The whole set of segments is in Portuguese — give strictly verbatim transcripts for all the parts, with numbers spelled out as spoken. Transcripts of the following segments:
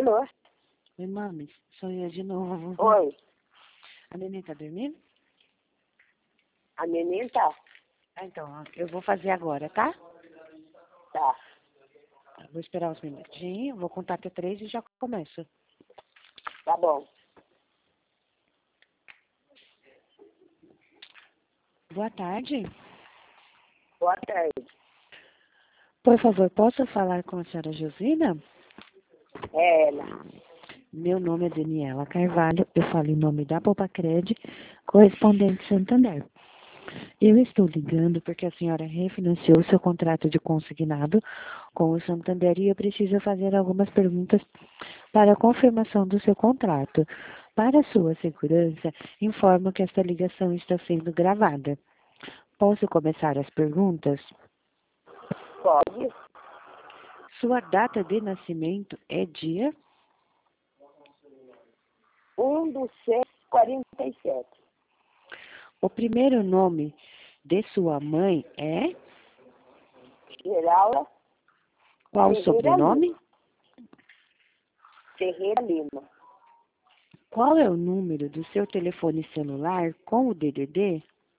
Alô? Oi, mami, sou eu de novo. Oi, A neném tá dormindo? a neném tá? Ah, então, ó, eu vou fazer agora, tá? Tá, Eu vou esperar uns minutinhos, vou contar até três e já começo. tá bom. Boa tarde. Boa tarde. Por favor, posso falar com a senhora Josina? É ela. Meu nome é Daniela Carvalho, eu falo em nome da Popacred, correspondente Santander. Eu estou ligando porque a senhora refinanciou seu contrato de consignado com o Santander e eu preciso fazer algumas perguntas para a confirmação do seu contrato. Para sua segurança, informo que esta ligação está sendo gravada. Posso começar as perguntas? Pode? Sua data de nascimento é dia? Um do seis, quarenta e sete. O primeiro nome de sua mãe é? Geralda Qual o Ferreira sobrenome? Lima. Ferreira Lima. Qual é o número do seu telefone celular com o D D D?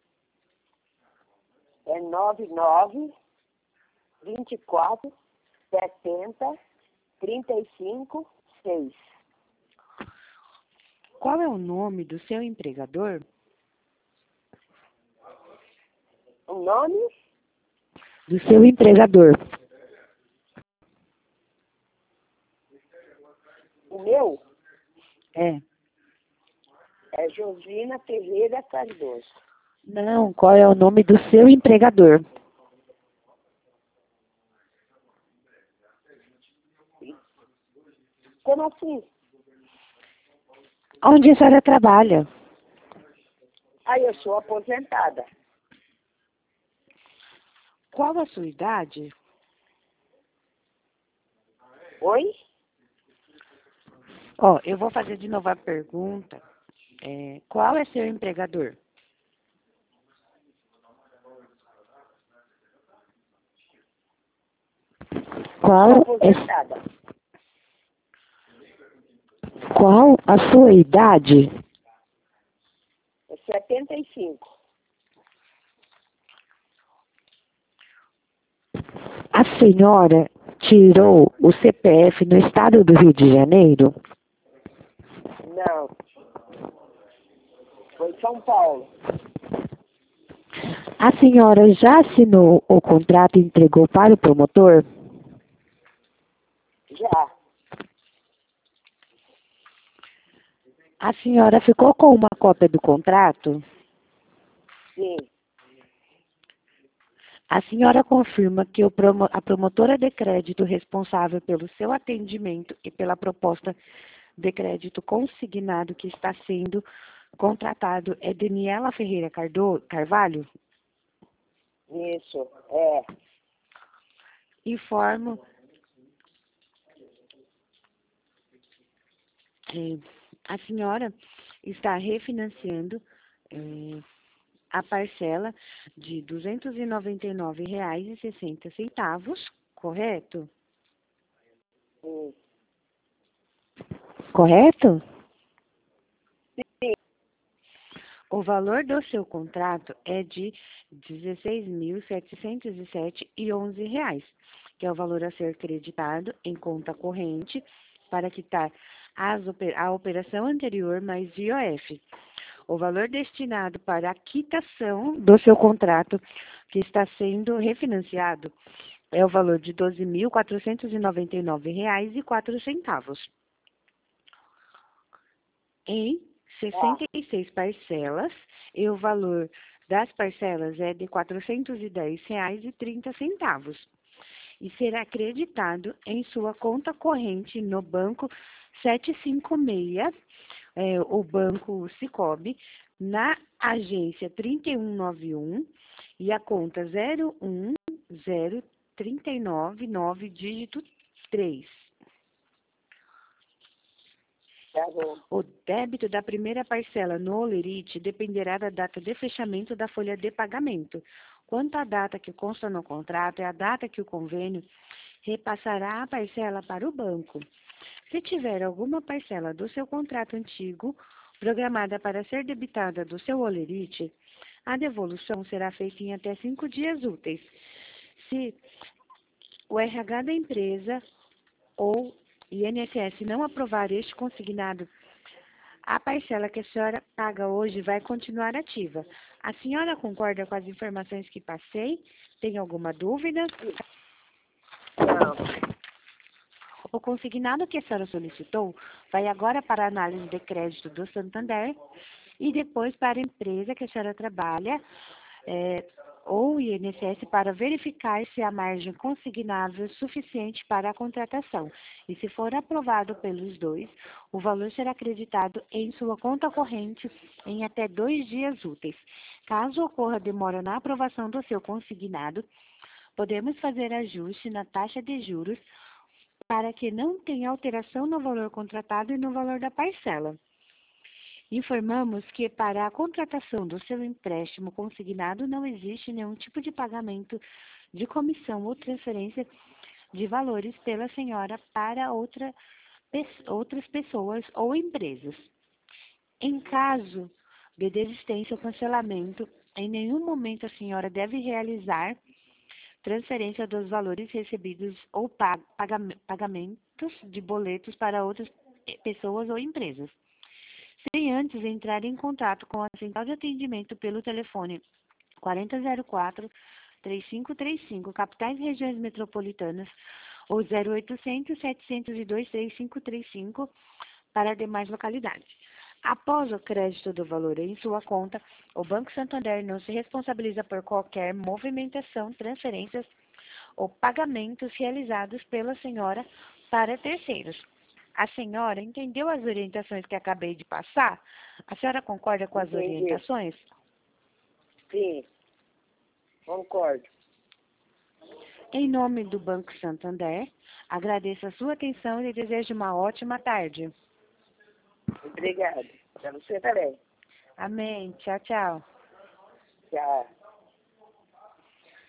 É nove nove, vinte e quatro, setenta, trinta e cinco, seis. Qual é o nome do seu empregador? O nome? Do seu empregador. O meu É. é Josina Ferreira Cardoso. Não, qual é o nome do seu empregador? Como assim? Onde a senhora trabalha? Ah, eu sou aposentada. Qual a sua idade? Oi? Ó, eu vou fazer de novo a pergunta. É, qual é seu empregador? Sou Qual é, aposentada. qual a sua idade? É setenta e cinco. A senhora tirou o C P F no estado do Rio de Janeiro? Não. Foi em São Paulo. A senhora já assinou o contrato e entregou para o promotor? Já. A senhora ficou com uma cópia do contrato? Sim. A senhora confirma que o promo- a promotora de crédito responsável pelo seu atendimento e pela proposta de crédito consignado que está sendo contratado é Daniela Ferreira Cardo- Carvalho? Isso. É. Informo que a senhora está refinanciando eh, a parcela de duzentos e noventa e nove reais e sessenta centavos, correto? Sim. Correto? Sim. O valor do seu contrato é de dezesseis mil setecentos e sete e onze reais, que é o valor a ser creditado em conta corrente para quitar as ope- a operação anterior mais I O F. O valor destinado para a quitação do seu contrato que está sendo refinanciado é o valor de doze mil quatrocentos e noventa e nove reais e quatro centavos. Em sessenta e seis parcelas, e o valor das parcelas é de quatrocentos e dez reais e trinta centavos. E será acreditado em sua conta corrente no banco setecentos e cinquenta e seis, é, o banco Sicoob, na agência trinta e um noventa e um e a conta zero um zero três nove nove, dígito três. Tá bom. O débito da primeira parcela no Olerite dependerá da data de fechamento da folha de pagamento. Quanto à data que consta no contrato, é a data que o convênio repassará a parcela para o banco. Se tiver alguma parcela do seu contrato antigo programada para ser debitada do seu holerite, a devolução será feita em até cinco dias úteis. Se o R H da empresa ou I N S S não aprovar este consignado, a parcela que a senhora paga hoje vai continuar ativa. A senhora concorda com as informações que passei? Tem alguma dúvida? Não. O consignado que a senhora solicitou vai agora para a análise de crédito do Santander e depois para a empresa que a senhora trabalha, é, ou I N S S, para verificar se a margem consignável é suficiente para a contratação. E se for aprovado pelos dois, o valor será acreditado em sua conta corrente em até dois dias úteis. Caso ocorra demora na aprovação do seu consignado, podemos fazer ajuste na taxa de juros para que não tenha alteração no valor contratado e no valor da parcela. Informamos que para a contratação do seu empréstimo consignado não existe nenhum tipo de pagamento de comissão ou transferência de valores pela senhora para outra, outras pessoas ou empresas. Em caso de desistência ou cancelamento, em nenhum momento a senhora deve realizar transferência dos valores recebidos ou pagamentos de boletos para outras pessoas ou empresas, sem antes entrar em contato com a central de atendimento pelo telefone quatro zero zero quatro, três cinco três cinco, capitais e regiões metropolitanas, ou zero oitocentos, setecentos e dois, três cinco três cinco para demais localidades. Após o crédito do valor em sua conta, o Banco Santander não se responsabiliza por qualquer movimentação, transferências ou pagamentos realizados pela senhora para terceiros. A senhora entendeu as orientações que acabei de passar? A senhora concorda com as Entendi. orientações? Sim, concordo. Em nome do Banco Santander, agradeço a sua atenção e desejo uma ótima tarde. Obrigada. Para você também. Amém. Tchau, tchau. Tchau.